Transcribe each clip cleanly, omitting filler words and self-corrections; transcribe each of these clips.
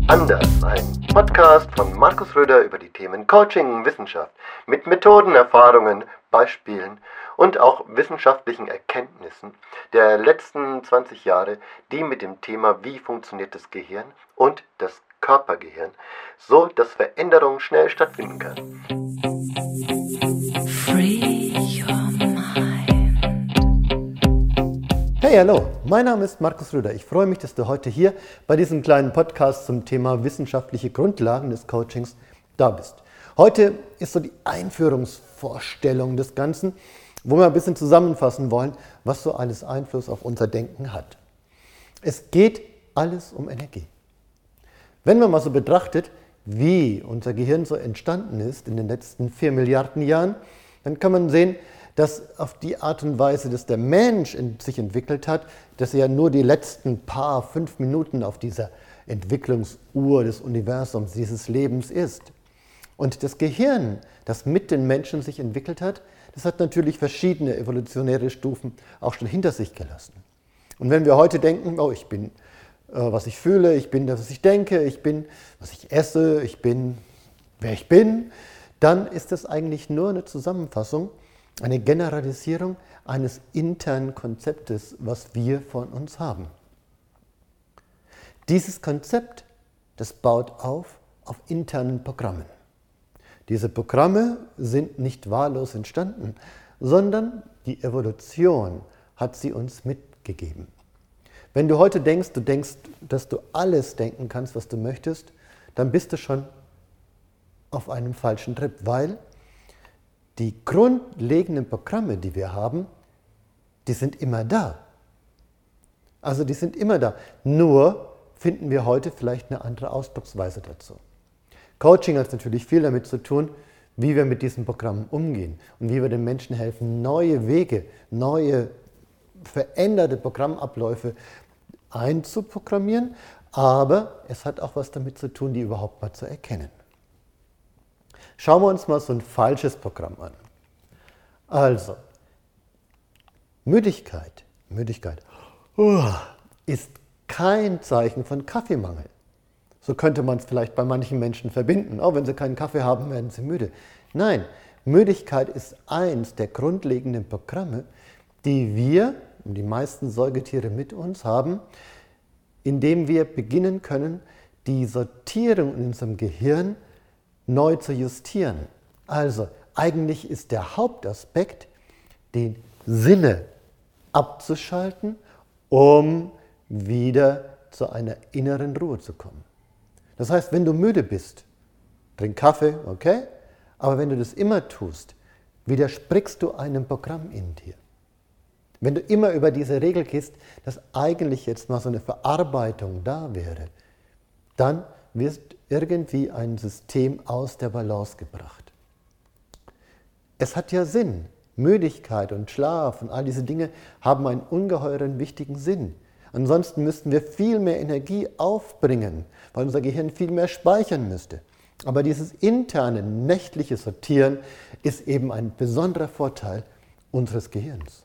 Anders, ein Podcast von Markus Röder über die Themen Coaching, Wissenschaft, mit Methoden, Erfahrungen, Beispielen und auch wissenschaftlichen Erkenntnissen der letzten 20 Jahre, die mit dem Thema wie funktioniert das Gehirn und das Körpergehirn, so dass Veränderung schnell stattfinden kann. Free your mind. Hey, hallo, mein Name ist Markus Röder. Ich freue mich, dass du heute hier bei diesem kleinen Podcast zum Thema wissenschaftliche Grundlagen des Coachings da bist. Heute ist so die Einführungsvorstellung des Ganzen, wo wir ein bisschen zusammenfassen wollen, was so alles Einfluss auf unser Denken hat. Es geht alles um Energie. Wenn man mal so betrachtet, wie unser Gehirn so entstanden ist in den letzten 4 Milliarden Jahren, dann kann man sehen, dass auf die Art und Weise, dass der Mensch sich entwickelt hat, dass er ja nur die letzten 5 Minuten auf dieser Entwicklungsuhr des Universums, dieses Lebens ist. Und das Gehirn, das mit den Menschen sich entwickelt hat, das hat natürlich verschiedene evolutionäre Stufen auch schon hinter sich gelassen. Und wenn wir heute denken, oh, ich bin, was ich fühle, ich bin das, was ich denke, ich bin, was ich esse, ich bin, wer ich bin, dann ist das eigentlich nur eine Zusammenfassung, eine Generalisierung eines internen Konzeptes, was wir von uns haben. Dieses Konzept, das baut auf internen Programmen. Diese Programme sind nicht wahllos entstanden, sondern die Evolution hat sie uns mitgegeben. Wenn du heute denkst, dass du alles denken kannst, was du möchtest, dann bist du schon auf einem falschen Trip, weil die grundlegenden Programme, die wir haben, die sind immer da. Also die sind immer da. Nur finden wir heute vielleicht eine andere Ausdrucksweise dazu. Coaching hat natürlich viel damit zu tun, wie wir mit diesen Programmen umgehen und wie wir den Menschen helfen, neue Wege, neue veränderte Programmabläufe einzuprogrammieren. Aber es hat auch was damit zu tun, die überhaupt mal zu erkennen. Schauen wir uns mal so ein falsches Programm an. Also, Müdigkeit ist kein Zeichen von Kaffeemangel. So könnte man es vielleicht bei manchen Menschen verbinden. Auch wenn sie keinen Kaffee haben, werden sie müde. Nein, Müdigkeit ist eins der grundlegenden Programme, die wir und die meisten Säugetiere mit uns haben, indem wir beginnen können, die Sortierung in unserem Gehirn neu zu justieren. Also eigentlich ist der Hauptaspekt, die Sinne abzuschalten, um wieder zu einer inneren Ruhe zu kommen. Das heißt, wenn du müde bist, trink Kaffee, okay? Aber wenn du das immer tust, widersprichst du einem Programm in dir. Wenn du immer über diese Regel gehst, dass eigentlich jetzt mal so eine Verarbeitung da wäre, dann wird irgendwie ein System aus der Balance gebracht. Es hat ja Sinn. Müdigkeit und Schlaf und all diese Dinge haben einen ungeheuren wichtigen Sinn. Ansonsten müssten wir viel mehr Energie aufbringen, weil unser Gehirn viel mehr speichern müsste. Aber dieses interne, nächtliche Sortieren ist eben ein besonderer Vorteil unseres Gehirns.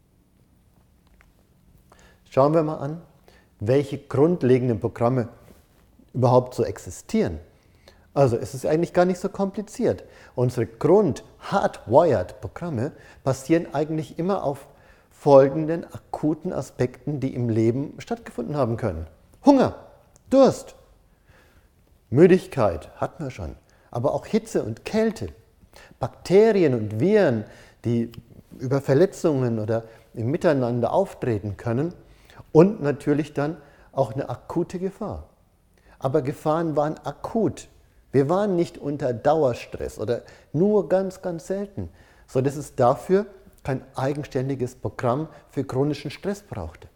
Schauen wir mal an, welche grundlegenden Programme überhaupt so existieren. Also es ist eigentlich gar nicht so kompliziert. Unsere Grund-Hardwired Programme basieren eigentlich immer auf folgenden akuten Aspekten, die im Leben stattgefunden haben können. Hunger, Durst, Müdigkeit hatten wir schon, aber auch Hitze und Kälte, Bakterien und Viren, die über Verletzungen oder im Miteinander auftreten können und natürlich dann auch eine akute Gefahr. Aber Gefahren waren akut. Wir waren nicht unter Dauerstress oder nur ganz, ganz selten, sodass es dafür kein eigenständiges Programm für chronischen Stress brauchte.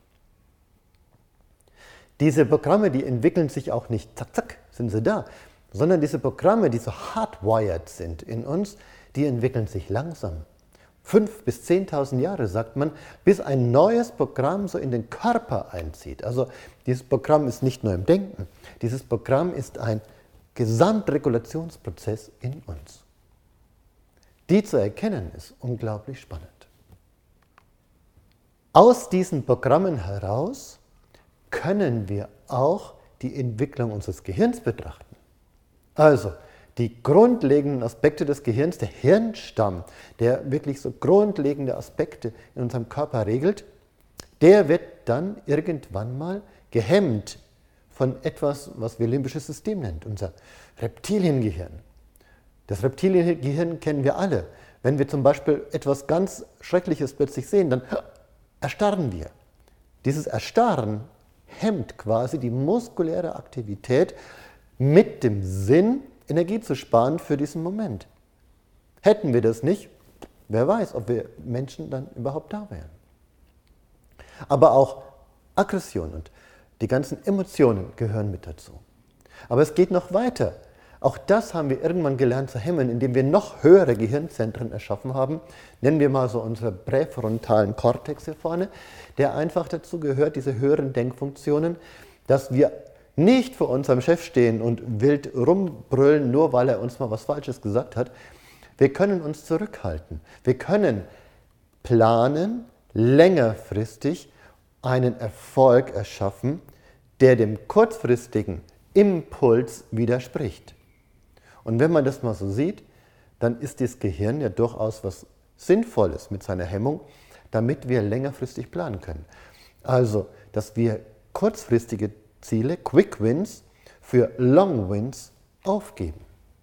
Diese Programme, die entwickeln sich auch nicht zack, zack, sind sie da, sondern diese Programme, die so hardwired sind in uns, die entwickeln sich langsam. 5.000 bis 10.000 Jahre, sagt man, bis ein neues Programm so in den Körper einzieht. Also dieses Programm ist nicht nur im Denken, dieses Programm ist ein Gesamtregulationsprozess in uns. Die zu erkennen, ist unglaublich spannend. Aus diesen Programmen heraus können wir auch die Entwicklung unseres Gehirns betrachten, also die grundlegenden Aspekte des Gehirns, der Hirnstamm, der wirklich so grundlegende Aspekte in unserem Körper regelt, der wird dann irgendwann mal gehemmt von etwas, was wir limbisches System nennen, unser Reptiliengehirn. Das Reptiliengehirn kennen wir alle. Wenn wir zum Beispiel etwas ganz Schreckliches plötzlich sehen, dann erstarren wir. Dieses Erstarren hemmt quasi die muskuläre Aktivität mit dem Sinn, Energie zu sparen für diesen Moment. Hätten wir das nicht, wer weiß, ob wir Menschen dann überhaupt da wären. Aber auch Aggression und die ganzen Emotionen gehören mit dazu. Aber es geht noch weiter. Auch das haben wir irgendwann gelernt zu hemmen, indem wir noch höhere Gehirnzentren erschaffen haben. Nennen wir mal so unsere präfrontalen Kortex hier vorne, der einfach dazu gehört, diese höheren Denkfunktionen, dass wir nicht vor unserem Chef stehen und wild rumbrüllen, nur weil er uns mal was Falsches gesagt hat. Wir können uns zurückhalten. Wir können planen, längerfristig einen Erfolg erschaffen, der dem kurzfristigen Impuls widerspricht. Und wenn man das mal so sieht, dann ist das Gehirn ja durchaus was Sinnvolles mit seiner Hemmung, damit wir längerfristig planen können. Also, dass wir kurzfristige Ziele, Quick Wins, für Long Wins aufgeben.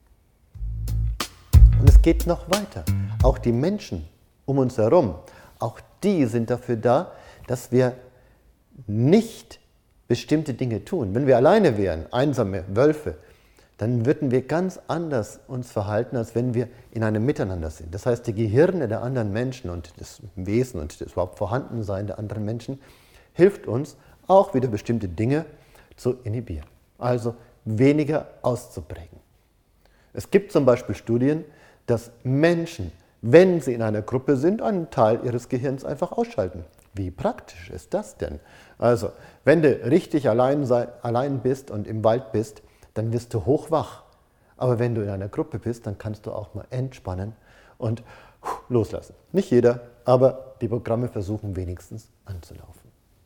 Und es geht noch weiter. Auch die Menschen um uns herum, auch die sind dafür da, dass wir nicht bestimmte Dinge tun. Wenn wir alleine wären, einsame Wölfe, dann würden wir ganz anders uns verhalten, als wenn wir in einem Miteinander sind. Das heißt, die Gehirne der anderen Menschen und das Wesen und das überhaupt Vorhandensein der anderen Menschen hilft uns, auch wieder bestimmte Dinge zu inhibieren, also weniger auszuprägen. Es gibt zum Beispiel Studien, dass Menschen, wenn sie in einer Gruppe sind, einen Teil ihres Gehirns einfach ausschalten. Wie praktisch ist das denn? Also, wenn du richtig allein bist und im Wald bist, dann wirst du hochwach. Aber wenn du in einer Gruppe bist, dann kannst du auch mal entspannen und loslassen. Nicht jeder, aber die Programme versuchen wenigstens anzulaufen.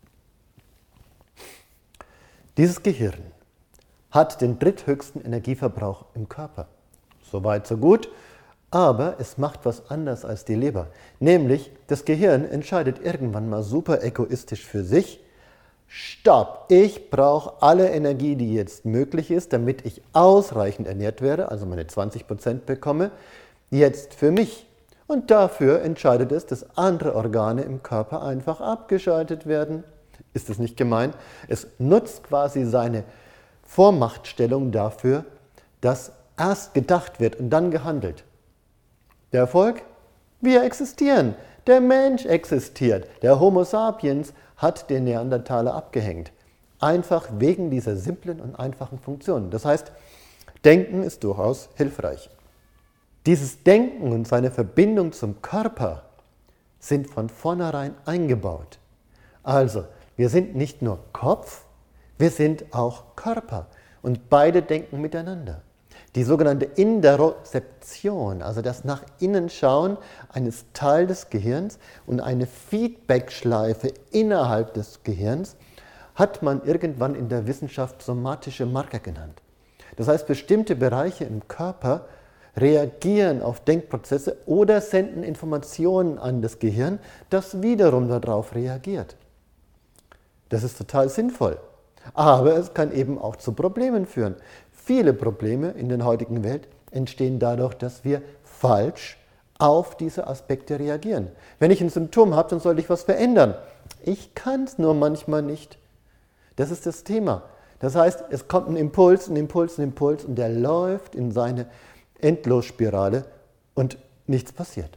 Dieses Gehirn hat den dritthöchsten Energieverbrauch im Körper. Soweit, so gut, aber es macht was anders als die Leber. Nämlich, das Gehirn entscheidet irgendwann mal super egoistisch für sich: Stopp, ich brauche alle Energie, die jetzt möglich ist, damit ich ausreichend ernährt werde, also meine 20% bekomme, jetzt für mich. Und dafür entscheidet es, dass andere Organe im Körper einfach abgeschaltet werden. Ist das nicht gemein? Es nutzt quasi seine Vormachtstellung dafür, dass erst gedacht wird und dann gehandelt. Der Erfolg? Wir existieren. Der Mensch existiert. Der Homo sapiens hat den Neandertaler abgehängt. Einfach wegen dieser simplen und einfachen Funktionen. Das heißt, Denken ist durchaus hilfreich. Dieses Denken und seine Verbindung zum Körper sind von vornherein eingebaut. Also, wir sind nicht nur Kopf, wir sind auch Körper und beide denken miteinander. Die sogenannte Interozeption, also das nach innen schauen eines Teils des Gehirns und eine Feedbackschleife innerhalb des Gehirns, hat man irgendwann in der Wissenschaft somatische Marker genannt. Das heißt, bestimmte Bereiche im Körper reagieren auf Denkprozesse oder senden Informationen an das Gehirn, das wiederum darauf reagiert. Das ist total sinnvoll, aber es kann eben auch zu Problemen führen. Viele Probleme in der heutigen Welt entstehen dadurch, dass wir falsch auf diese Aspekte reagieren. Wenn ich ein Symptom habe, dann sollte ich was verändern. Ich kann es nur manchmal nicht. Das ist das Thema. Das heißt, es kommt ein Impuls, ein Impuls, ein Impuls und der läuft in seine Endlosspirale und nichts passiert.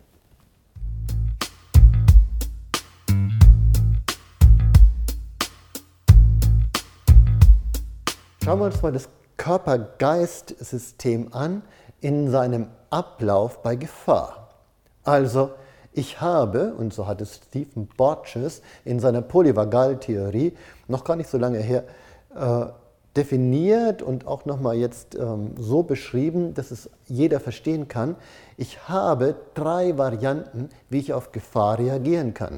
Schauen wir uns mal das Körper-Geist-System an in seinem Ablauf bei Gefahr. Also, ich habe, und so hat es Stephen Porges in seiner Polyvagaltheorie noch gar nicht so lange her definiert und auch nochmal jetzt so beschrieben, dass es jeder verstehen kann. Ich habe 3 Varianten, wie ich auf Gefahr reagieren kann. Die erste, in meinem sozialen Umfeld stimmigste ist,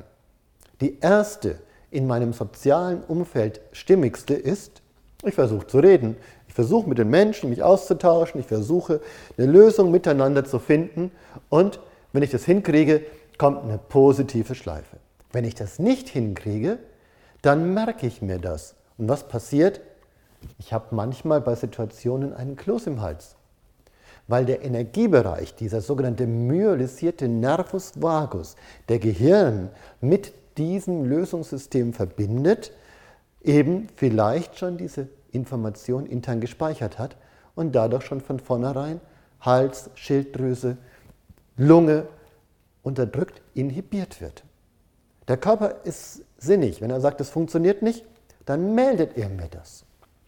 Ich versuche zu reden, ich versuche mit den Menschen mich auszutauschen, ich versuche eine Lösung miteinander zu finden und wenn ich das hinkriege, kommt eine positive Schleife. Wenn ich das nicht hinkriege, dann merke ich mir das. Und was passiert? Ich habe manchmal bei Situationen einen Kloß im Hals, weil der Energiebereich, dieser sogenannte myelisierte Nervus vagus, der Gehirn mit diesem Lösungssystem verbindet, eben vielleicht schon diese Information intern gespeichert hat und dadurch schon von vornherein Hals, Schilddrüse, Lunge unterdrückt, inhibiert wird. Der Körper ist sinnig. Wenn er sagt, es funktioniert nicht, dann meldet er mir das.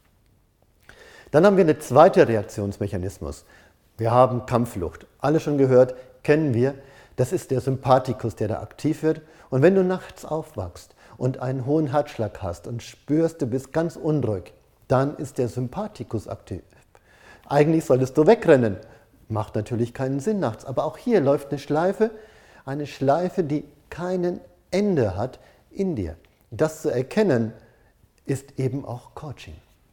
Dann haben wir einen zweiten Reaktionsmechanismus. Wir haben Kampfflucht. Alle schon gehört, kennen wir. Das ist der Sympathikus, der da aktiv wird. Und wenn du nachts aufwachst und einen hohen Herzschlag hast und spürst, du bist ganz unruhig, dann ist der Sympathikus aktiv. Eigentlich solltest du wegrennen. Macht natürlich keinen Sinn nachts. Aber auch hier läuft eine Schleife, die keinen Ende hat in dir. Das zu erkennen, ist eben auch Coaching.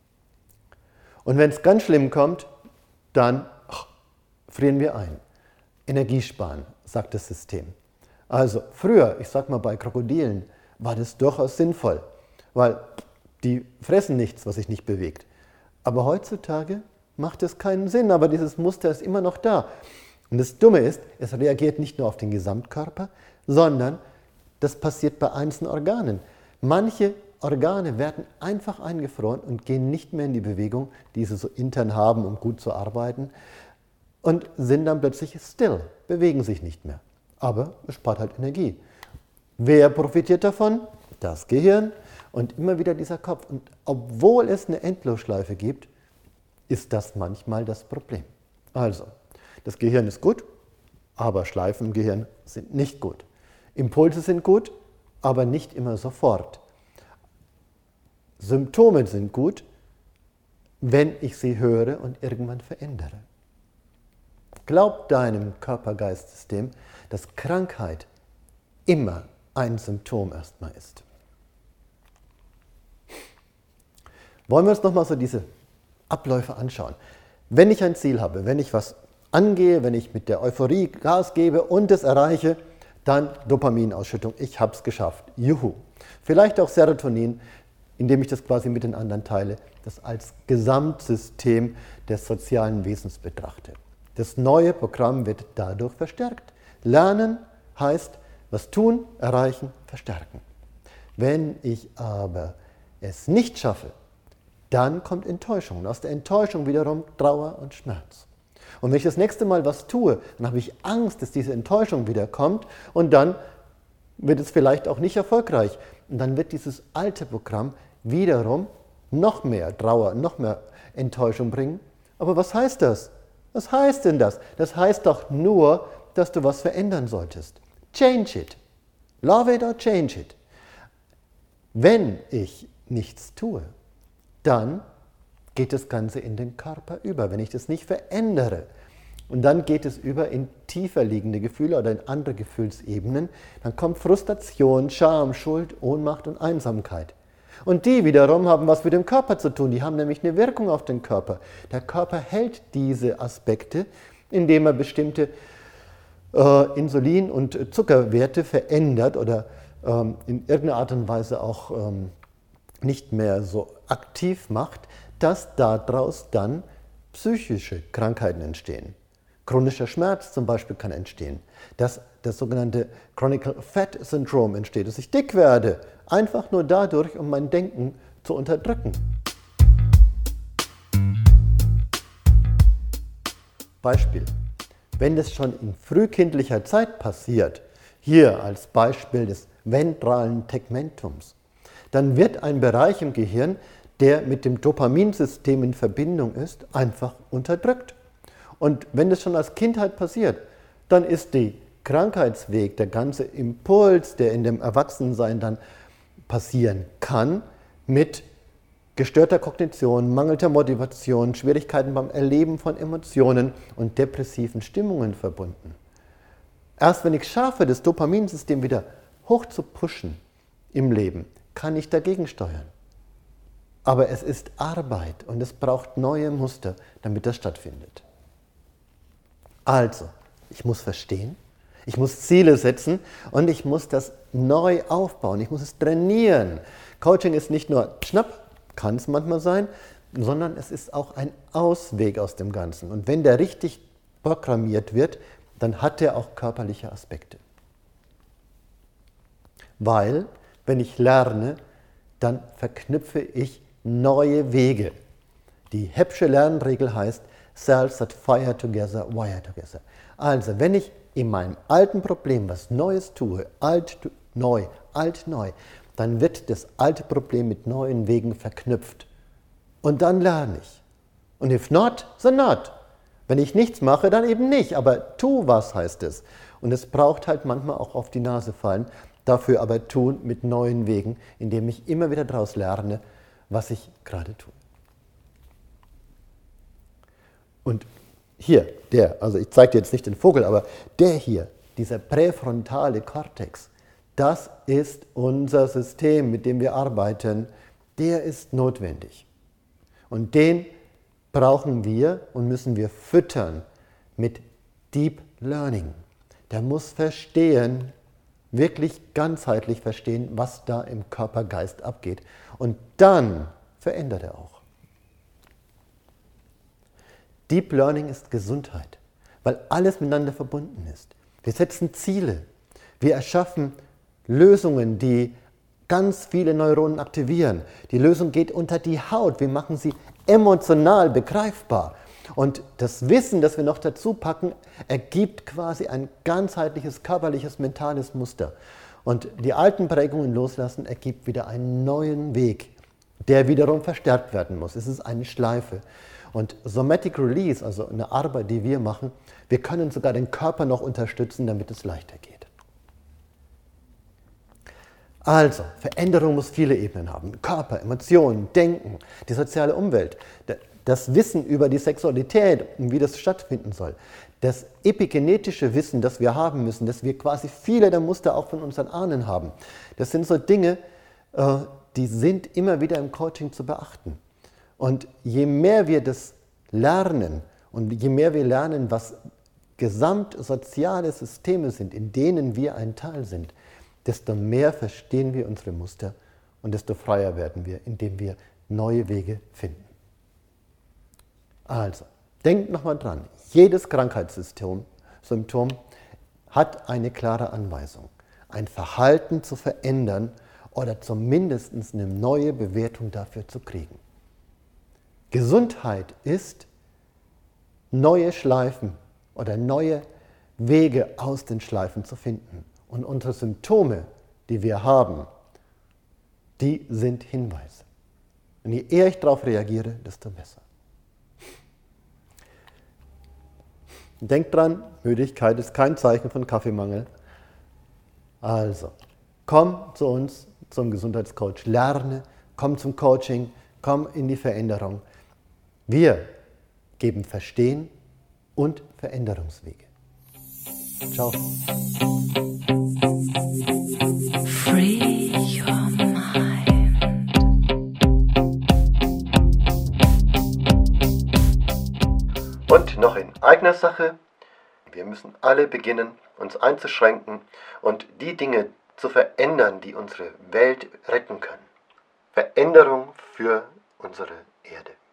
Und wenn es ganz schlimm kommt, dann frieren wir ein. Energie sparen, sagt das System. Also früher, ich sag mal bei Krokodilen, war das durchaus sinnvoll, weil die fressen nichts, was sich nicht bewegt. Aber heutzutage macht es keinen Sinn, aber dieses Muster ist immer noch da. Und das Dumme ist, es reagiert nicht nur auf den Gesamtkörper, sondern das passiert bei einzelnen Organen. Manche Organe werden einfach eingefroren und gehen nicht mehr in die Bewegung, die sie so intern haben, um gut zu arbeiten, und sind dann plötzlich still, bewegen sich nicht mehr. Aber es spart halt Energie. Wer profitiert davon? Das Gehirn und immer wieder dieser Kopf. Und obwohl es eine Endlosschleife gibt, ist das manchmal das Problem. Also, das Gehirn ist gut, aber Schleifen im Gehirn sind nicht gut. Impulse sind gut, aber nicht immer sofort. Symptome sind gut, wenn ich sie höre und irgendwann verändere. Glaub deinem Körper-Geist-System, dass Krankheit immer ein Symptom erstmal ist. Wollen wir uns nochmal so diese Abläufe anschauen. Wenn ich ein Ziel habe, wenn ich was angehe, wenn ich mit der Euphorie Gas gebe und es erreiche, dann Dopaminausschüttung. Ich habe es geschafft. Juhu. Vielleicht auch Serotonin, indem ich das quasi mit den anderen teile, das als Gesamtsystem des sozialen Wesens betrachte. Das neue Programm wird dadurch verstärkt. Lernen heißt, was tun, erreichen, verstärken. Wenn ich aber es nicht schaffe, dann kommt Enttäuschung. Und aus der Enttäuschung wiederum Trauer und Schmerz. Und wenn ich das nächste Mal was tue, dann habe ich Angst, dass diese Enttäuschung wiederkommt und dann wird es vielleicht auch nicht erfolgreich. Und dann wird dieses alte Programm wiederum noch mehr Trauer, noch mehr Enttäuschung bringen. Aber was heißt das? Was heißt denn das? Das heißt doch nur, dass du was verändern solltest. Change it. Love it or change it. Wenn ich nichts tue, dann geht das Ganze in den Körper über, wenn ich das nicht verändere. Und dann geht es über in tiefer liegende Gefühle oder in andere Gefühlsebenen. Dann kommt Frustration, Scham, Schuld, Ohnmacht und Einsamkeit. Und die wiederum haben was mit dem Körper zu tun. Die haben nämlich eine Wirkung auf den Körper. Der Körper hält diese Aspekte, indem er bestimmte Insulin- und Zuckerwerte verändert oder in irgendeiner Art und Weise auch nicht mehr so aktiv macht, dass daraus dann psychische Krankheiten entstehen. Chronischer Schmerz zum Beispiel kann entstehen, dass das sogenannte Chronic Fat Syndrome entsteht, dass ich dick werde, einfach nur dadurch, um mein Denken zu unterdrücken. Beispiel. Wenn das schon in frühkindlicher Zeit passiert, hier als Beispiel des ventralen Tegmentums, dann wird ein Bereich im Gehirn, der mit dem Dopaminsystem in Verbindung ist, einfach unterdrückt. Und wenn das schon als Kindheit passiert, dann ist der Krankheitsweg, der ganze Impuls, der in dem Erwachsensein dann passieren kann, mit gestörter Kognition, mangelnder Motivation, Schwierigkeiten beim Erleben von Emotionen und depressiven Stimmungen verbunden. Erst wenn ich schaffe, das Dopaminsystem wieder hoch zu pushen im Leben, kann ich dagegen steuern. Aber es ist Arbeit und es braucht neue Muster, damit das stattfindet. Also, ich muss verstehen, ich muss Ziele setzen und ich muss das neu aufbauen, ich muss es trainieren. Coaching ist nicht nur Schnapp, kann es manchmal sein, sondern es ist auch ein Ausweg aus dem Ganzen. Und wenn der richtig programmiert wird, dann hat er auch körperliche Aspekte. Weil, wenn ich lerne, dann verknüpfe ich neue Wege. Die Hebbsche Lernregel heißt, cells that fire together, wire together. Also, wenn ich in meinem alten Problem was Neues tue, alt, neu, dann wird das alte Problem mit neuen Wegen verknüpft. Und dann lerne ich. Und if not, then not. Wenn ich nichts mache, dann eben nicht. Aber tu was, heißt es. Und es braucht halt manchmal auch auf die Nase fallen. Dafür aber tun mit neuen Wegen, indem ich immer wieder daraus lerne, was ich gerade tue. Und hier, also ich zeige dir jetzt nicht den Vogel, aber der hier, dieser präfrontale Kortex, das ist unser System, mit dem wir arbeiten, der ist notwendig. Und den brauchen wir und müssen wir füttern mit Deep Learning. Der muss verstehen, wirklich ganzheitlich verstehen, was da im Körper-Geist abgeht. Und dann verändert er auch. Deep Learning ist Gesundheit, weil alles miteinander verbunden ist. Wir setzen Ziele, wir erschaffen Lösungen, die ganz viele Neuronen aktivieren. Die Lösung geht unter die Haut, wir machen sie emotional begreifbar. Und das Wissen, das wir noch dazu packen, ergibt quasi ein ganzheitliches, körperliches, mentales Muster. Und die alten Prägungen loslassen, ergibt wieder einen neuen Weg, der wiederum verstärkt werden muss. Es ist eine Schleife. Und Somatic Release, also eine Arbeit, die wir machen, wir können sogar den Körper noch unterstützen, damit es leichter geht. Also, Veränderung muss viele Ebenen haben. Körper, Emotionen, Denken, die soziale Umwelt, das Wissen über die Sexualität und wie das stattfinden soll. Das epigenetische Wissen, das wir haben müssen, dass wir quasi viele der Muster auch von unseren Ahnen haben. Das sind so Dinge, die sind immer wieder im Coaching zu beachten. Und je mehr wir das lernen und je mehr wir lernen, was gesamtsoziale Systeme sind, in denen wir ein Teil sind, desto mehr verstehen wir unsere Muster und desto freier werden wir, indem wir neue Wege finden. Also, denkt nochmal dran, jedes Krankheitssymptom hat eine klare Anweisung, ein Verhalten zu verändern oder zumindest eine neue Bewertung dafür zu kriegen. Gesundheit ist, neue Schleifen oder neue Wege aus den Schleifen zu finden. Und unsere Symptome, die wir haben, die sind Hinweise. Und je eher ich darauf reagiere, desto besser. Denkt dran, Müdigkeit ist kein Zeichen von Kaffeemangel. Also, komm zu uns, zum Gesundheitscoach, lerne, komm zum Coaching, komm in die Veränderung. Wir geben Verstehen und Veränderungswege. Ciao. Free your mind. Und noch in eigener Sache, wir müssen alle beginnen, uns einzuschränken und die Dinge zu verändern, die unsere Welt retten können. Veränderung für unsere Erde.